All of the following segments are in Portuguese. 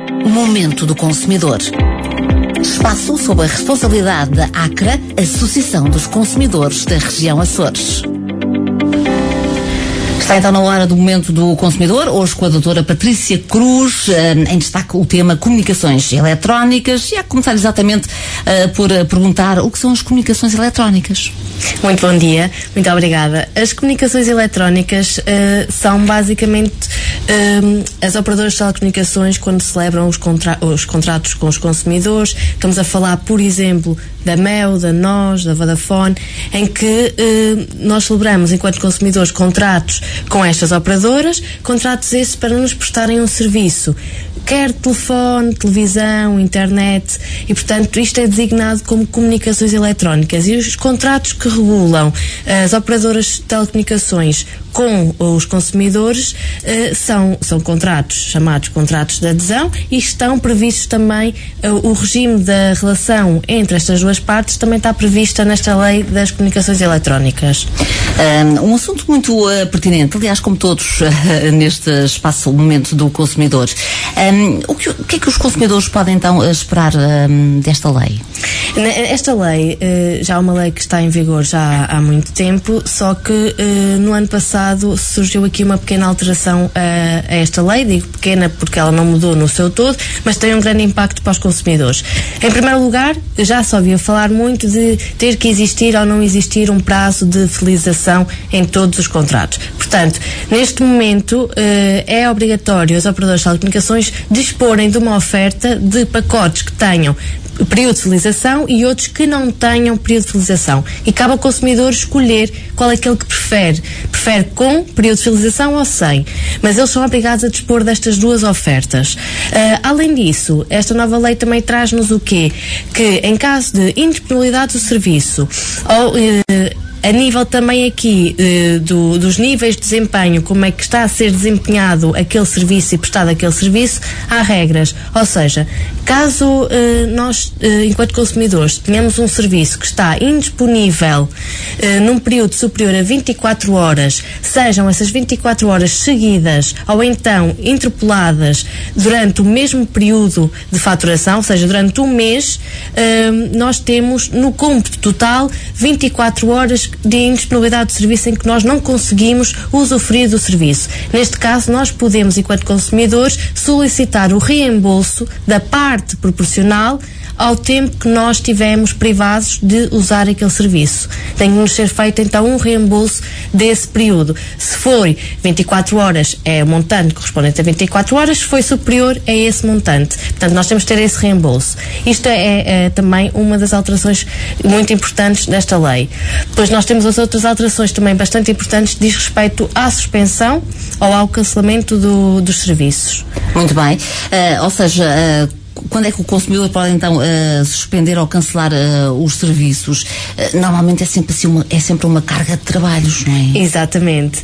Momento do Consumidor. Espaço sob a responsabilidade da ACRA, Associação dos Consumidores da Região Açores. Está então na hora do Momento do Consumidor, hoje com a doutora Patrícia Cruz, em destaque o tema comunicações eletrónicas, e a começar exatamente por perguntar o que são as comunicações eletrónicas. Muito bom dia, muito obrigada. As comunicações eletrónicas são basicamente as operadoras de telecomunicações quando celebram os contratos com os consumidores. Estamos a falar, por exemplo, da Mel, da NOS, da Vodafone, em que nós celebramos, enquanto consumidores, contratos com estas operadoras, contratos esses para nos prestarem um serviço, quer telefone, televisão, internet, e portanto isto é designado como comunicações eletrónicas. E os contratos que regulam as operadoras de telecomunicações com os consumidores são contratos chamados contratos de adesão, e estão previstos também o regime da relação entre estas duas partes também está prevista nesta lei das comunicações eletrónicas. Um assunto muito pertinente, aliás, como todos neste espaço, o Momento do Consumidor. O que é que os consumidores podem então esperar desta lei? Esta lei já é uma lei que está em vigor já há muito tempo, só que no ano passado surgiu aqui uma pequena alteração a esta lei. Digo pequena porque ela não mudou no seu todo, mas tem um grande impacto para os consumidores. Em primeiro lugar, já se ouvia falar muito de ter que existir ou não existir um prazo de fidelização em todos os contratos. Portanto, neste momento é obrigatório as operadoras de telecomunicações disporem de uma oferta de pacotes que tenham período de fidelização e outros que não tenham período de fidelização. E cabe ao consumidor escolher qual é aquele que prefere. Prefere com período de fidelização ou sem. Mas eles são obrigados a dispor destas duas ofertas. Além disso, esta nova lei também traz-nos o quê? Que em caso de indisponibilidade do serviço ou a nível também aqui dos níveis de desempenho, como é que está a ser desempenhado aquele serviço e prestado aquele serviço, há regras. Ou seja, caso nós, enquanto consumidores, tenhamos um serviço que está indisponível num período superior a 24 horas, sejam essas 24 horas seguidas ou então interpoladas durante o mesmo período de faturação, ou seja, durante um mês, nós temos no cômputo total 24 horas de indisponibilidade de serviço em que nós não conseguimos usufruir do serviço. Neste caso, nós podemos, enquanto consumidores, solicitar o reembolso da parte proporcional ao tempo que nós tivemos privados de usar aquele serviço. Tem que nos ser feito então um reembolso desse período. Se for 24 horas, é o montante correspondente a 24 horas. Se foi superior, é esse montante. Portanto, nós temos que ter esse reembolso. Isto é também uma das alterações muito importantes desta lei. Depois nós temos as outras alterações também bastante importantes que diz respeito à suspensão ou ao cancelamento dos serviços. Muito bem. Ou seja, quando é que o consumidor pode então suspender ou cancelar os serviços? Normalmente é sempre uma carga de trabalhos, não é? Exatamente.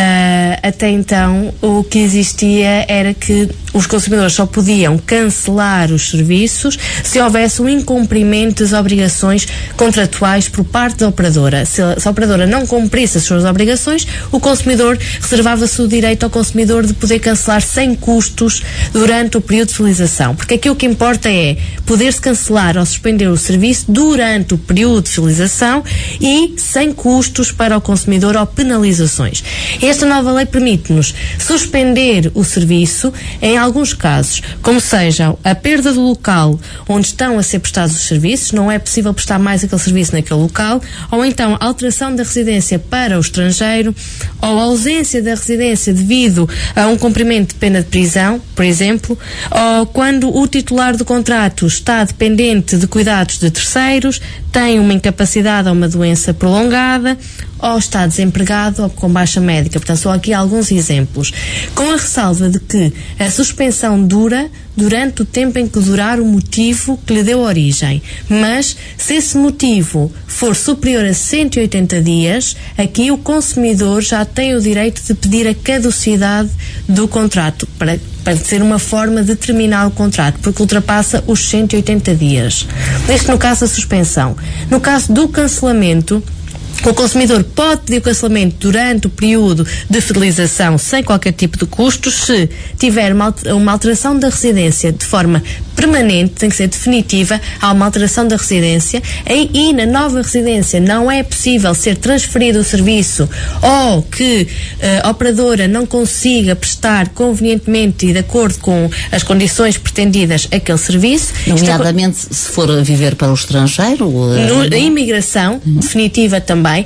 Até então o que existia era que os consumidores só podiam cancelar os serviços se houvesse um incumprimento das obrigações contratuais por parte da operadora. Se a operadora não cumprisse as suas obrigações, o consumidor reservava-se o direito ao consumidor de poder cancelar sem custos durante o período de fidelização. Porque aqui o que importa é poder-se cancelar ou suspender o serviço durante o período de fidelização e sem custos para o consumidor ou penalizações. Esta nova lei permite-nos suspender o serviço em alguns casos, como sejam a perda do local onde estão a ser prestados os serviços, não é possível prestar mais aquele serviço naquele local, ou então a alteração da residência para o estrangeiro, ou a ausência da residência devido a um cumprimento de pena de prisão, por exemplo, ou quando o titular do contrato está dependente de cuidados de terceiros, tem uma incapacidade ou uma doença prolongada, ou está desempregado ou com baixa médica. Portanto, só aqui alguns exemplos. Com a ressalva de que a suspensão dura durante o tempo em que durar o motivo que lhe deu origem. Mas, se esse motivo for superior a 180 dias, aqui o consumidor já tem o direito de pedir a caducidade do contrato, para ser uma forma de terminar o contrato, porque ultrapassa os 180 dias. Isto no caso da suspensão. No caso do cancelamento, O consumidor pode pedir o cancelamento durante o período de fidelização sem qualquer tipo de custos se tiver uma alteração da residência de forma permanente, tem que ser definitiva, há uma alteração da residência e na nova residência não é possível ser transferido o serviço ou que a operadora não consiga prestar convenientemente e de acordo com as condições pretendidas aquele serviço. Nomeadamente se for viver para o estrangeiro? A imigração definitiva também.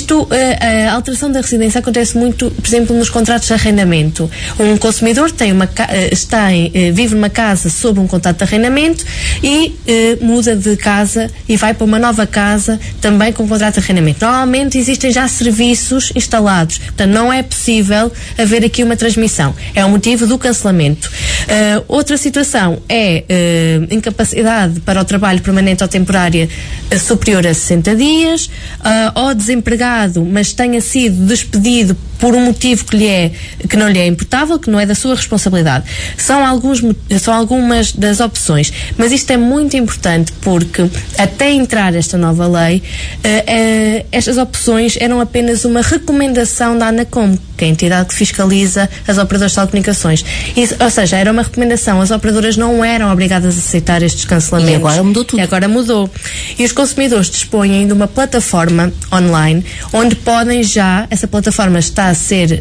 A alteração da residência acontece muito, por exemplo, nos contratos de arrendamento. Um consumidor vive numa casa sob um contrato de arrendamento e muda de casa e vai para uma nova casa também com contrato de arrendamento. Normalmente existem já serviços instalados, portanto não é possível haver aqui uma transmissão. É o motivo do cancelamento. Outra situação é incapacidade para o trabalho permanente ou temporária superior a 60 dias, ou desempregado, mas tenha sido despedido por um motivo que não lhe é imputável, que não é da sua responsabilidade. São algumas das opções, mas isto é muito importante porque até entrar esta nova lei, estas opções eram apenas uma recomendação da ANACOM, que é a entidade que fiscaliza as operadoras de telecomunicações. Ou seja, era uma recomendação, as operadoras não eram obrigadas a aceitar estes cancelamentos. E agora mudou tudo. Agora mudou. E os consumidores dispõem de uma plataforma online onde podem essa plataforma está a ser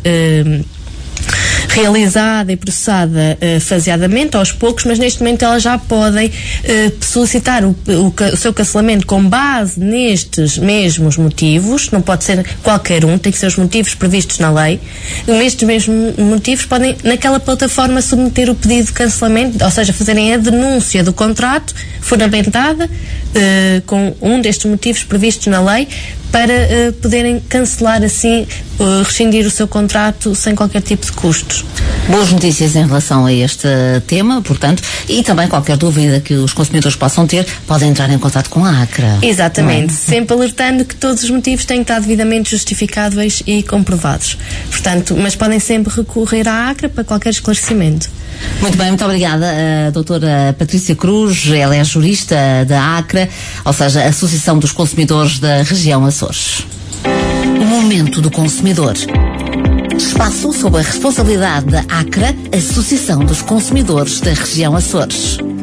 realizada e processada faseadamente, aos poucos, mas neste momento elas já podem solicitar o seu cancelamento com base nestes mesmos motivos, não pode ser qualquer um, tem que ser os motivos previstos na lei. Nestes mesmos motivos podem, naquela plataforma, submeter o pedido de cancelamento, ou seja, fazerem a denúncia do contrato fundamentada com um destes motivos previstos na lei, para poderem cancelar assim, rescindir o seu contrato sem qualquer tipo de custos. Boas notícias em relação a este tema, portanto, e também qualquer dúvida que os consumidores possam ter, podem entrar em contato com a ACRA. Exatamente, sempre alertando que todos os motivos têm que estar devidamente justificáveis e comprovados. Portanto, mas podem sempre recorrer à ACRA para qualquer esclarecimento. Muito bem, muito obrigada, a doutora Patrícia Cruz, ela é jurista da ACRA, ou seja, a Associação dos Consumidores da Região Açores. O Momento do Consumidor. Espaço sob a responsabilidade da ACRA, Associação dos Consumidores da Região Açores.